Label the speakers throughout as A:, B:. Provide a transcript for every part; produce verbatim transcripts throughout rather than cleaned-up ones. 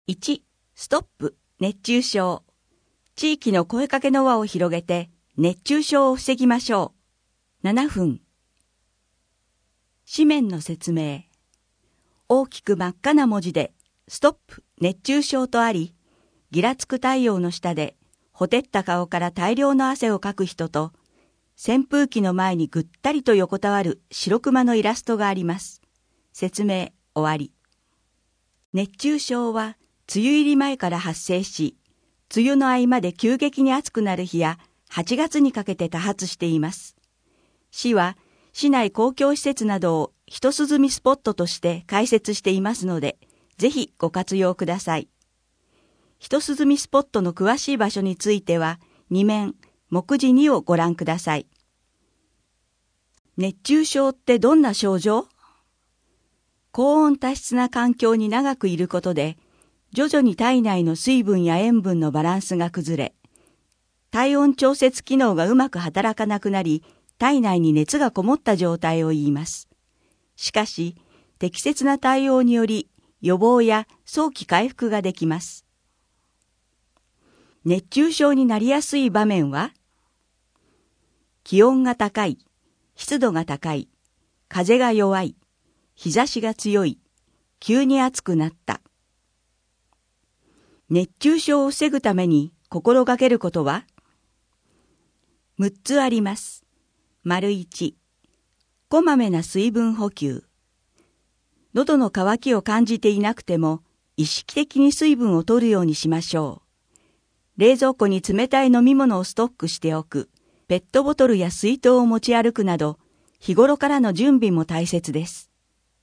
A: いち. ストップ熱中症。地域の声かけの輪を広げて熱中症を防ぎましょう。ななふん。紙面の説明。大きく真っ赤な文字でストップ熱中症とあり、ギラつく太陽の下でほてった顔から大量の汗をかく人と、扇風機の前にぐったりと横たわる白熊のイラストがあります。説明終わり。熱中症は梅雨入り前から発生し、梅雨の合間で急激に暑くなる日やはちがつにかけて多発しています。市は市内公共施設などを一涼みスポットとして開設していますので、ぜひご活用ください。一涼みスポットの詳しい場所については、に面、目次にをご覧ください。熱中症ってどんな症状？高温多湿な環境に長くいることで、徐々に体内の水分や塩分のバランスが崩れ、体温調節機能がうまく働かなくなり、体内に熱がこもった状態を言います。しかし、適切な対応により、予防や早期回復ができます。熱中症になりやすい場面は、気温が高い、湿度が高い、風が弱い、日差しが強い、急に暑くなった。熱中症を防ぐために心がけることはむっつあります。丸いち、こまめな水分補給。喉の渇きを感じていなくても意識的に水分を取るようにしましょう。冷蔵庫に冷たい飲み物をストックしておく、ペットボトルや水筒を持ち歩くなど、日頃からの準備も大切です。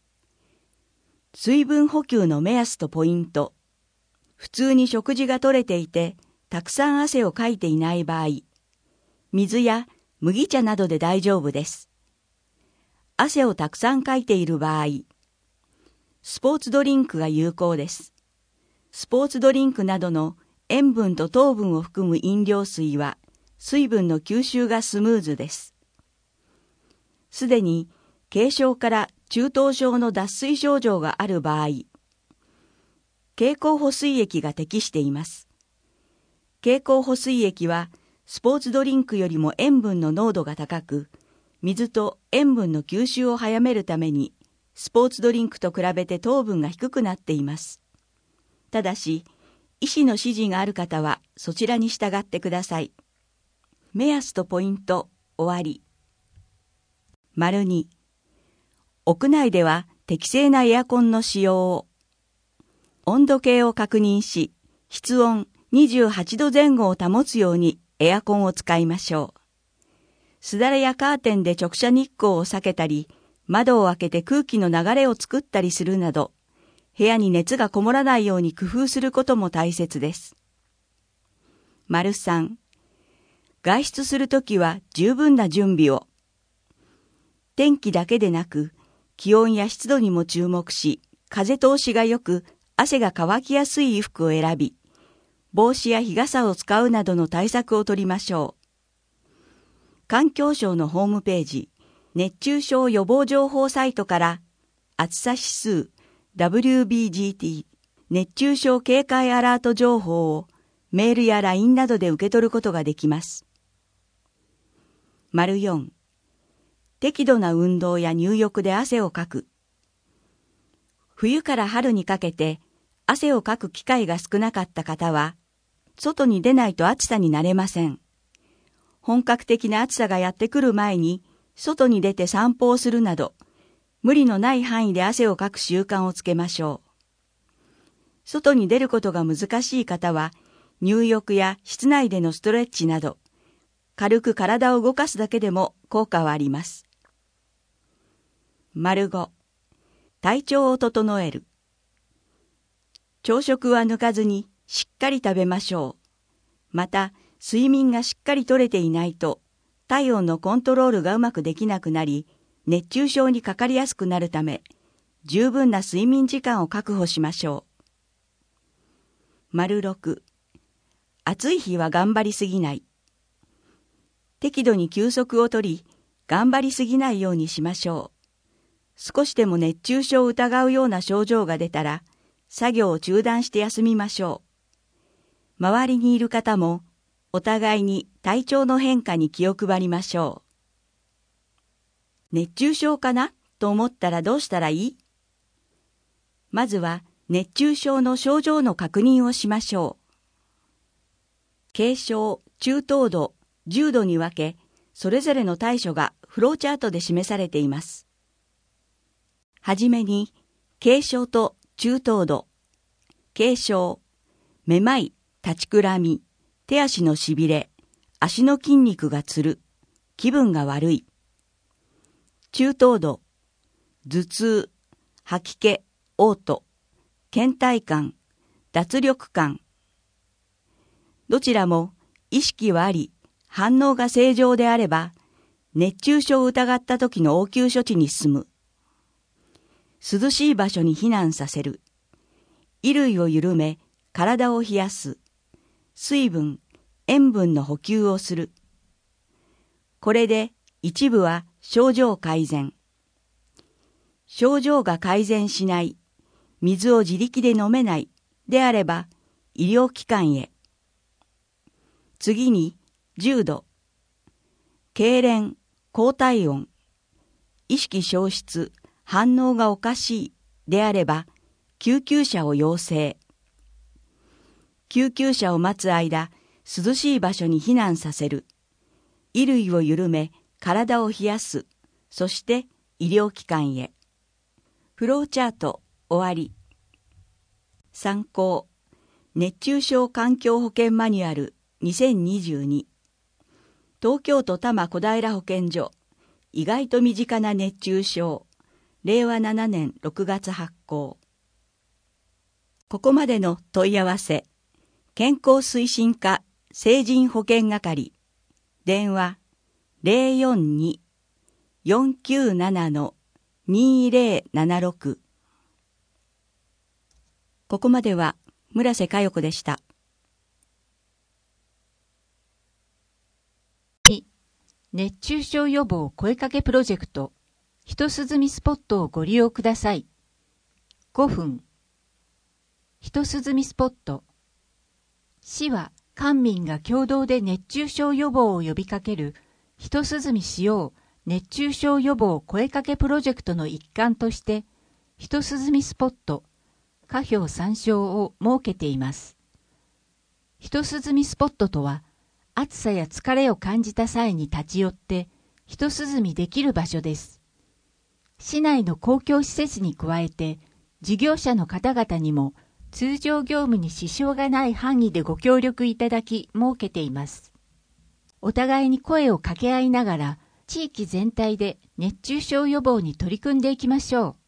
A: 水分補給の目安とポイント。普通に食事が取れていて、たくさん汗をかいていない場合、水や麦茶などで大丈夫です。汗をたくさんかいている場合、スポーツドリンクが有効です。スポーツドリンクなどの塩分と糖分を含む飲料水は、水分の吸収がスムーズです。すでに軽症から中等症の脱水症状がある場合、経口補水液が適しています。経口補水液はスポーツドリンクよりも塩分の濃度が高く、水と塩分の吸収を早めるために、スポーツドリンクと比べて糖分が低くなっています。ただし、医師の指示がある方はそちらに従ってください。目安とポイント、終わり。丸に、屋内では適正なエアコンの使用を。温度計を確認し、室温にじゅうはちどぜん後を保つようにエアコンを使いましょう。すだれやカーテンで直射日光を避けたり、窓を開けて空気の流れを作ったりするなど、部屋に熱がこもらないように工夫することも大切です。丸さん、外出するときは十分な準備を。天気だけでなく、気温や湿度にも注目し、風通しが良く、汗が乾きやすい衣服を選び、帽子や日傘を使うなどの対策を取りましょう。環境省のホームページ、熱中症予防情報サイトから、暑さ指数 ダブリュービージーティー 熱中症警戒アラート情報をメールや ライン などで受け取ることができます。丸よん、適度な運動や入浴で汗をかく。冬から春にかけて汗をかく機会が少なかった方は、外に出ないと暑さに慣れません。本格的な暑さがやってくる前に、外に出て散歩をするなど、無理のない範囲で汗をかく習慣をつけましょう。外に出ることが難しい方は、入浴や室内でのストレッチなど、軽く体を動かすだけでも効果はあります。丸ご、体調を整える。朝食は抜かずにしっかり食べましょう。また、睡眠がしっかりとれていないと、体温のコントロールがうまくできなくなり、熱中症にかかりやすくなるため、十分な睡眠時間を確保しましょう。丸ろく、暑い日は頑張りすぎない。適度に休息をとり、頑張りすぎないようにしましょう。少しでも熱中症を疑うような症状が出たら、 作業を中断して休みましょう。周りにいる方もお互いに体調の変化に気を配りましょう。熱中症かなと思ったらどうしたらいい？まずは熱中症の症状の確認をしましょう。軽症、中等度、重度に分け、それぞれの対処がフローチャートで示されています。はじめに、軽症と中等度。軽症、めまい、立ちくらみ、手足のしびれ、足の筋肉がつる、気分が悪い。中等度、頭痛、吐き気、嘔吐、倦怠感、脱力感。どちらも意識はあり、反応が正常であれば、熱中症を疑った時の応急処置に進む。涼しい場所に避難させる。衣類を緩め、体を冷やす。水分、塩分の補給をする。これで一部は症状改善。症状が改善しない、水を自力で飲めないであれば、医療機関へ。次に、重度。痙攣、高体温、意識消失、反応がおかしいであれば、救急車を要請。救急車を待つ間、涼しい場所に避難させる。衣類を緩め、体を冷やす。そして医療機関へ。フローチャート終わり。参考。熱中症環境保険マニュアルにせんにじゅうに。東京都多摩小平保健所。意外と身近な熱中症。れいわななねんろくがつ発行。ここまでの問い合わせ。健康推進課成人保健係。電話 ゼロよんに よんきゅうなな にゼロななろく。ここまでは村瀬佳代子でした。
B: に熱中症予防声かけプロジェクトひとすずみスポットをご利用ください。ごふん。ひとすずみスポット。市は官民が共同で熱中症予防を呼びかけるひとすずみしよう熱中症予防声かけプロジェクトの一環としてひとすずみスポット歌標参照を設けています。ひとすずみスポットとは暑さや疲れを感じた際に立ち寄ってひとすずみできる場所です。市内の公共施設に加えて事業者の方々にも通常業務に支障がない範囲でご協力いただき設けています。お互いに声を掛け合いながら地域全体で熱中症予防に取り組んでいきましょう。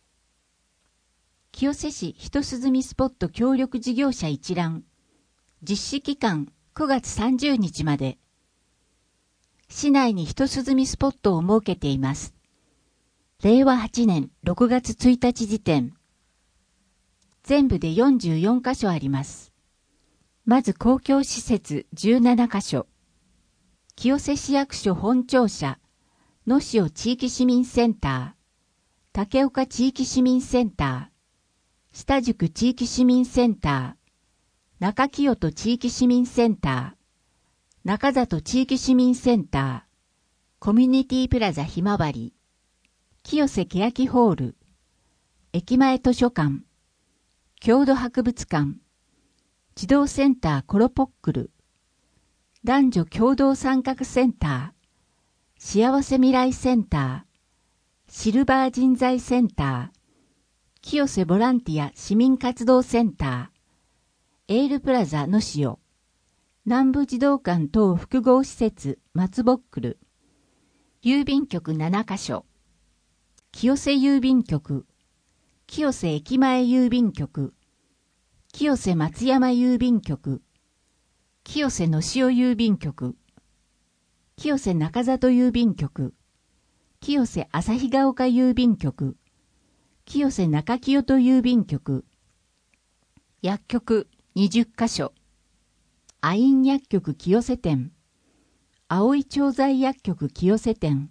B: 清瀬市ひとすずみスポット協力事業者一覧。実施期間くがつさんじゅうにちまで。市内にひとすずみスポットを設けています。れいわはちねんろくがつついたち時点。全部でよんじゅうよんかしょあります。まず公共施設じゅうななかしょ。清瀬市役所本庁舎、野塩地域市民センター、竹岡地域市民センター、下宿地域市民センター、中清戸地域市民センター、中里地域市民センター、コミュニティプラザひまわり、清瀬欅ホール、駅前図書館、郷土博物館、児童センターコロポックル、男女共同参画センター、幸せ未来センター、シルバー人材センター、清瀬ボランティア市民活動センター、エールプラザ野塩、南部児童館等複合施設松ぼっくる、郵便局ななかしょ、清瀬郵便局、清瀬駅前郵便局、清瀬松山郵便局、清瀬野塩郵便局、清瀬中里郵便局、清瀬旭ヶ丘郵便局、清瀬中清戸郵便局、薬局にじゅっかしょ、アイン薬局清瀬店、青い調剤薬局清瀬店、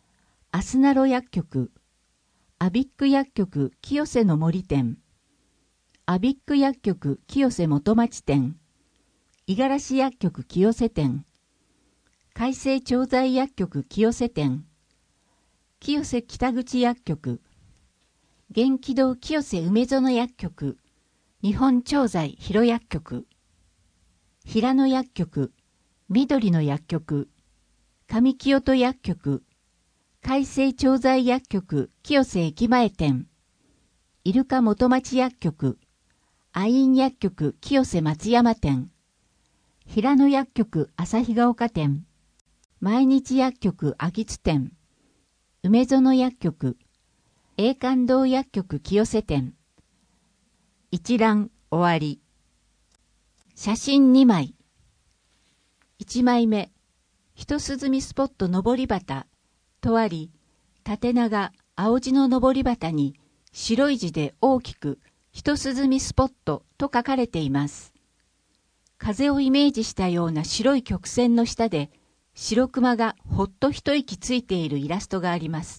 B: アスナロ薬局、アビック薬局清瀬の森店、 アビック薬局清瀬元町店、五十嵐薬局清瀬店、海生調剤薬局清瀬店、清瀬北口薬局、元気堂清瀬梅園薬局、日本調剤広薬局、平野薬局、緑の薬局、上清戸薬局、海生調剤薬局清瀬駅前店、イルカ元町薬局、アイン薬局清瀬松山店、平野薬局旭ヶ丘店、毎日薬局秋津店、梅園薬局、栄冠堂薬局清瀬店。一覧終わり。写真にまい。いちまいめ、一涼スポット登り旗とあり、縦長青地の登り旗に白い字で大きく一涼スポットと書かれています。風をイメージしたような白い曲線の下で白熊がほっと一息ついているイラストがあります。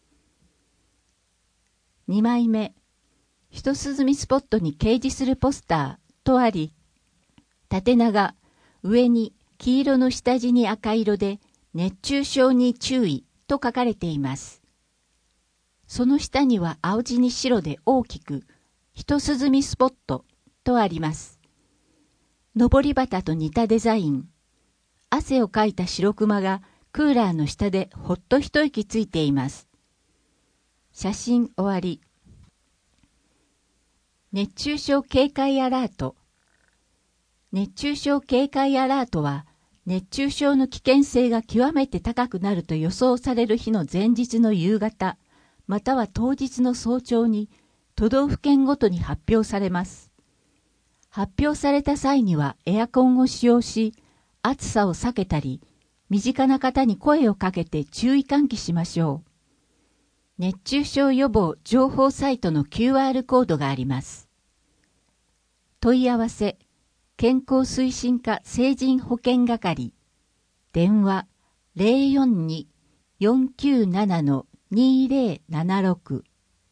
B: にまいめ、一涼スポットに掲示するポスターとあり、縦長、上に黄色の下地に赤色で熱中症に注意と書かれています。その下には青地に白で大きく、一涼スポットとあります。登り旗と似たデザイン。汗をかいた白熊がクーラーの下でほっと一息ついています。写真終わり。熱中症警戒アラート。熱中症警戒アラートは、熱中症の危険性が極めて高くなると予想される日の前日の夕方、または当日の早朝に、都道府県ごとに発表されます。発表された際にはエアコンを使用し、暑さを避けたり、身近な方に声をかけて注意喚起しましょう。熱中症予防情報サイトの キューアール コードがあります。問い合わせ、健康推進課成人保健係、電話 ゼロよんに よんきゅうなな にゼロななろく。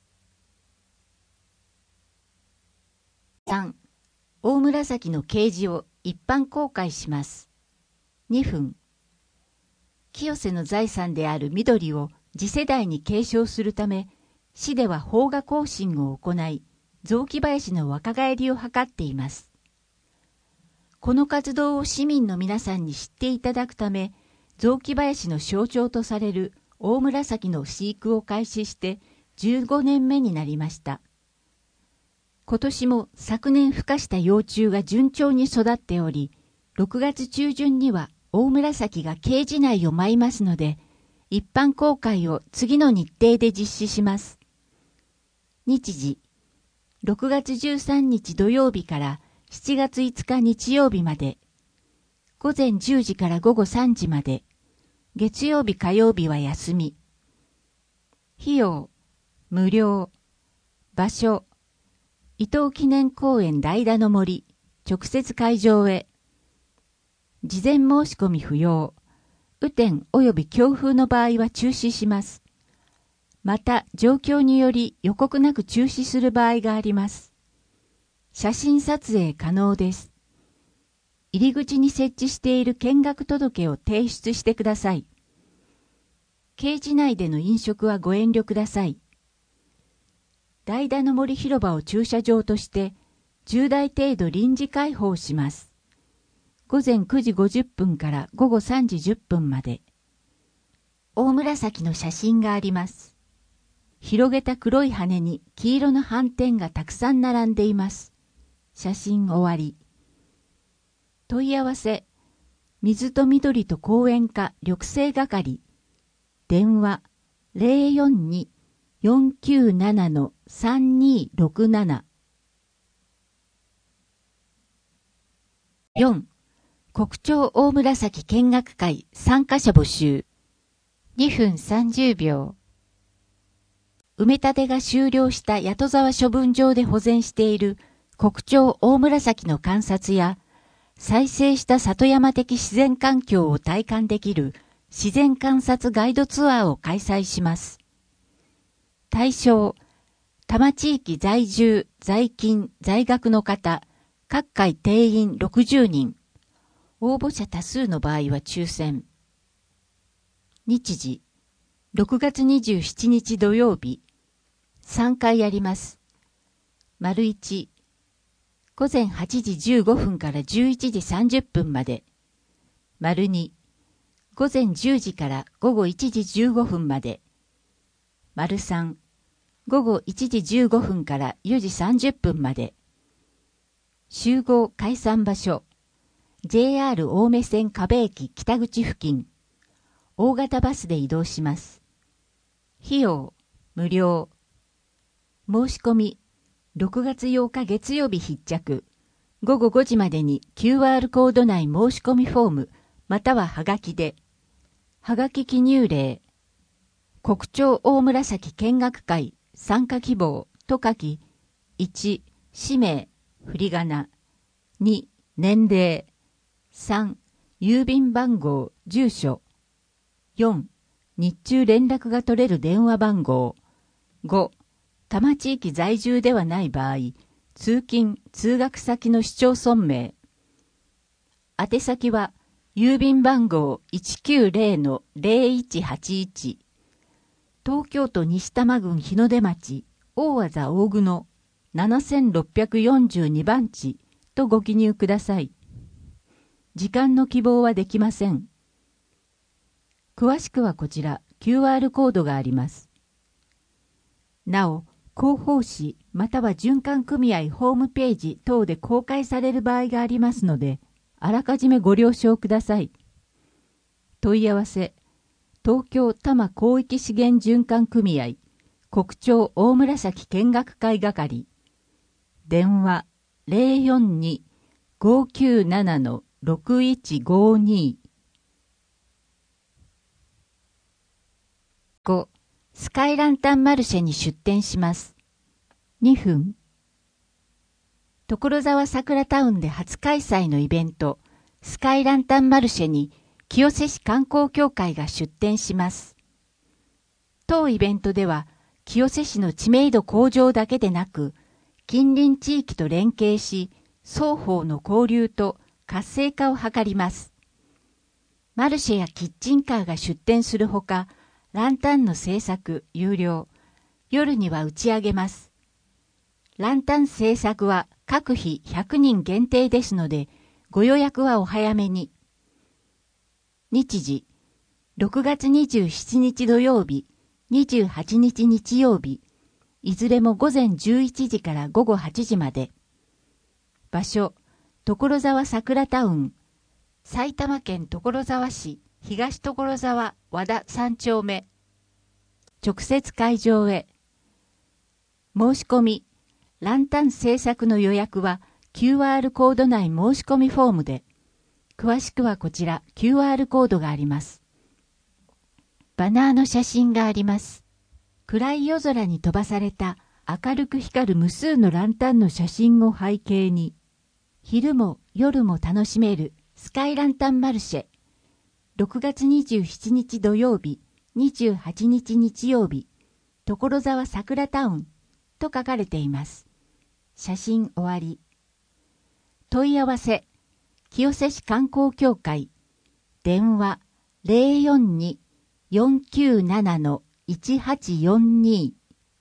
B: さん. 大紫の掲示を一般公開します。にふん。清瀬の財産である緑を次世代に継承するため、市では邦画更新を行い、雑木林の若返りを図っています。この活動を市民の皆さんに知っていただくため、雑木林の象徴とされる大紫の飼育を開始してじゅうごねんめになりました。今年も昨年孵化した幼虫が順調に育っており、ろくがつ中旬には大紫がケージ内を舞いますので、一般公開を次の日程で実施します。日時、ろくがつじゅうさんにち土曜日からしちがついつか日曜日まで、午前じゅうじから午後さんじまで、月曜日火曜日は休み。費用、無料。場所、伊東記念公園代田の森、直接会場へ。事前申し込み不要。雨天及び強風の場合は中止します。また、状況により予告なく中止する場合があります。写真撮影可能です。入り口に設置している見学届を提出してください。ケージ内での飲食はご遠慮ください。代田の森広場を駐車場としてじゅうだい程度臨時開放します。午前くじごじゅっぷんから午後さんじじゅっぷんまで。大紫の写真があります。広げた黒い羽に黄色の斑点がたくさん並んでいます。写真終わり。問い合わせ、水と緑と公園課緑生係。電話、ゼロよんに よんきゅうなな さんにろくなな。よん. 国庁大紫見学会参加者募集。にふんさんじゅうびょう。埋め立てが終了した谷戸沢処分場で保全している国庁大紫の観察や、再生した里山的自然環境を体感できる自然観察ガイドツアーを開催します。対象、 多摩地域在住、在勤、在学の方、各界定員ろくじゅうにん。応募者多数の場合は抽選。日時、ろくがつにじゅうしちにち土曜日、さんかいあります。丸いち、午前はちじじゅうごふんからじゅういちじさんじゅっぷんまで。丸に、午前じゅうじから午後いちじじゅうごふんまで。丸さん、午後いちじじゅうごふんからよじさんじゅっぷんまで。集合解散場所、ジェイアール 青梅線河辺駅北口付近。大型バスで移動します。費用、無料。申し込み、ろくがつようか月曜日必着。ごごごじまでに キューアール コード内申し込みフォーム、またははがきで。はがき記入例。国庁大紫見学会参加希望と書き、いち、氏名、振り仮名。に、年齢。さん、郵便番号、住所。よん、日中連絡が取れる電話番号。ご、多摩地域在住ではない場合、通勤・通学先の市町村名。宛先は、郵便番号 いちきゅうぜろのぜろいちはちいち。東京都西多摩郡日の出町、大字大久野、ななせんろっぴゃくよんじゅうにばんちとご記入ください。時間の希望はできません。詳しくはこちら キューアール コードがあります。なお、広報誌または循環組合ホームページ等で公開される場合がありますので、あらかじめご了承ください。問い合わせ、東京多摩広域資源循環組合国庁大紫見学会係。電話 ゼロよんに ごきゅうなな ろくいちごに。ご. スカイランタンマルシェに出店します。にふん。所沢桜タウンで初開催のイベント、スカイランタンマルシェに清瀬市観光協会が出展します。当イベントでは、清瀬市の知名度向上だけでなく、近隣地域と連携し、双方の交流と活性化を図ります。マルシェやキッチンカーが出店するほか、ランタンの製作、有料、夜には打ち上げます。ランタン製作は各日ひゃくにん限定ですので、ご予約はお早めに。日時、ろくがつにじゅうしちにち土曜日、にじゅうはちにち日曜日、いずれも午前じゅういちじから午後はちじまで。場所、所沢桜タウン、埼玉県所沢市東所沢和田さんちょうめ。直接会場へ。申し込み、ランタン製作の予約は キューアール コード内申し込みフォームで、詳しくはこちら キューアール コードがあります。バナーの写真があります。暗い夜空に飛ばされた明るく光る無数のランタンの写真を背景に、昼も夜も楽しめるスカイランタンマルシェ。ろくがつにじゅうしちにち土曜日、にじゅうはちにち日曜日、所沢桜タウンと書かれています。写真終わり。問い合わせ、清瀬市観光協会、電話 ゼロよんに よんきゅうなな いちはちよんに。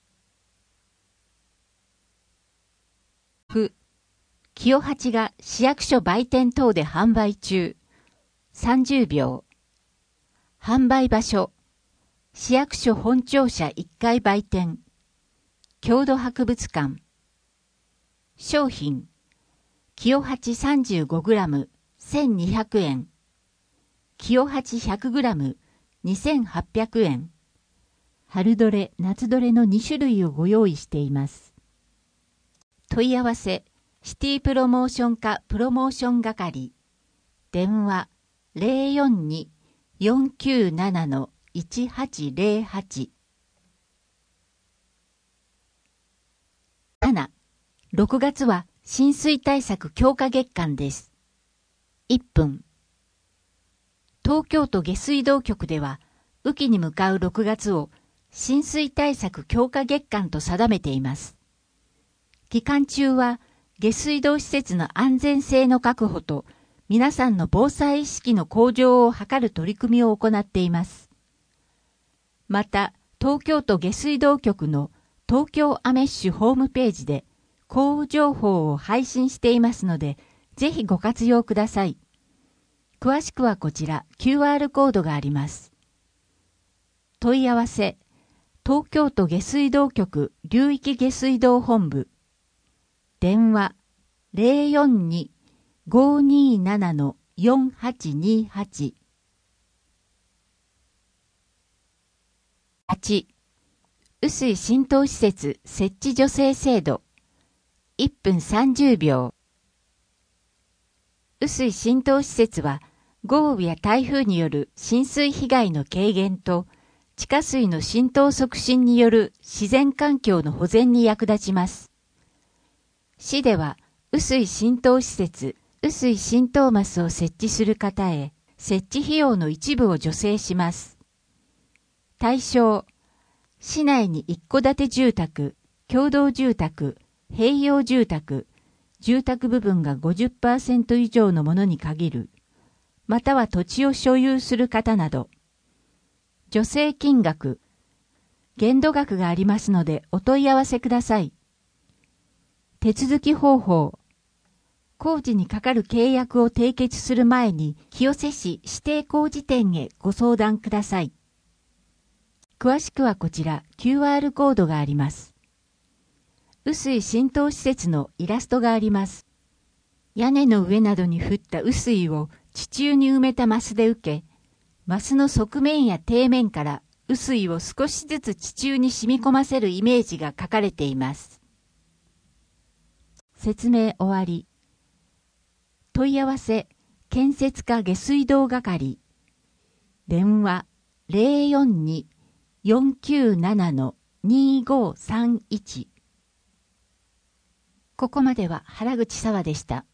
B: ふ、清八が市役所売店等で販売中。さんじゅうびょう。販売場所、市役所本庁舎いっかい売店、郷土博物館。商品、清八 さんじゅうごグラム せんにひゃくえん、清八 ひゃくグラム にせんはっぴゃくえん。春どれ、夏どれのにしゅるいをご用意しています。問い合わせ、シティプロモーション課プロモーション係。電話 ゼロよんに よんきゅうなな いちはちぜろはち。なな、ろくがつは浸水対策強化月間です。いっぷん。東京都下水道局では、雨季に向かうろくがつを浸水対策強化月間と定めています。期間中は下水道施設の安全性の確保と皆さんの防災意識の向上を図る取り組みを行っています。また、東京都下水道局の東京アメッシュホームページで降雨情報を配信していますので、ぜひご活用ください。詳しくはこちら キューアール コードがあります。問い合わせ、東京都下水道局流域下水道本部。電話 ゼロよんに ごーにーなな よんはちにーはち。はち. 雨水浸透施設設置助成制度。いっぷんさんじゅうびょう。雨水浸透施設は豪雨や台風による浸水被害の軽減と地下水の浸透促進による自然環境の保全に役立ちます。市では雨水浸透施設、雨水浸透マスを設置する方へ設置費用の一部を助成します。対象、市内に一戸建て住宅、共同住宅、併用住宅、住宅部分が ごじゅっパーセント 以上のものに限る、または土地を所有する方など。助成金額、限度額がありますのでお問い合わせください。手続き方法、工事にかかる契約を締結する前に清瀬市指定工事店へご相談ください。詳しくはこちら キューアール コードがあります。雨水浸透施設のイラストがあります。屋根の上などに降った雨水を地中に埋めたマスで受け、マスの側面や底面から雨水を少しずつ地中に染み込ませるイメージが書かれています。説明終わり。問い合わせ、建設課下水道係。電話 ゼロよんに よんきゅうなな にーごーさんいち。ここまでは原口沙和でした。